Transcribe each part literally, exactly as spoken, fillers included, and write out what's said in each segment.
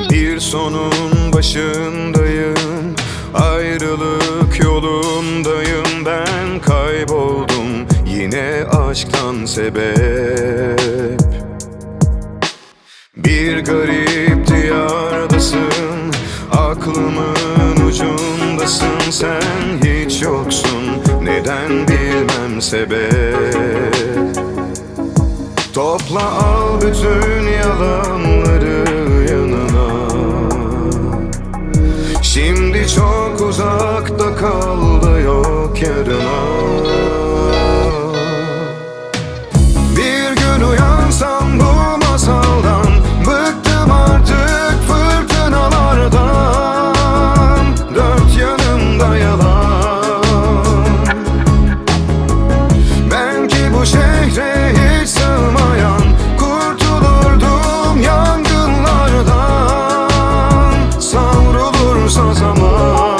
Bir sonun başındayım, ayrılık yolundayım. Ben kayboldum yine aşktan sebep. Bir garip diyardasın, aklımın ucundasın. Sen hiç yoksun, neden bilmem sebep. Topla al bütün yalanları yanına. Şimdi çok uzakta kaldı, yok yarına. Bir gün uyansam bu masaldan, bıktım artık fırtınalardan. Dört yanımda yalan. Ben ki bu şehre hiç sığmayan, kurtulurdum yangınlardan, savrulursa zaman.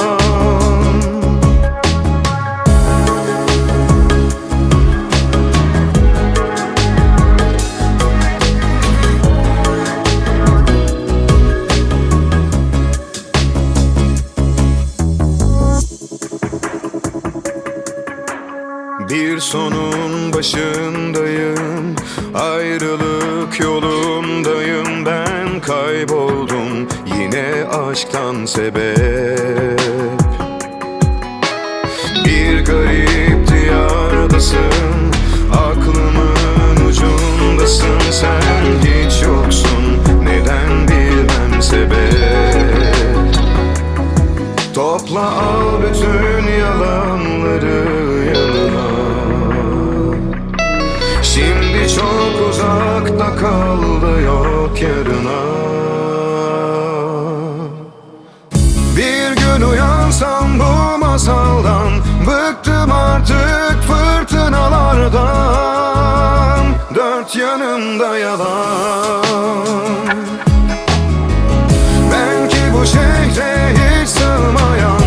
Bir sonun başındayım, ayrılık yolundayım. Ben kayboldum yine aşktan sebep. Bir garip diyardasın, aklımın ucundasın. Sen hiç yoksun, neden bilmem sebep. Topla al bütün yalanları yanına. Şimdi çok uzakta kaldı, yok yarına. Bir gün uyansam bu masaldan, bıktım artık fırtınalardan. Dört yanımda yalan. Ben ki bu şehre hiç sığmayan,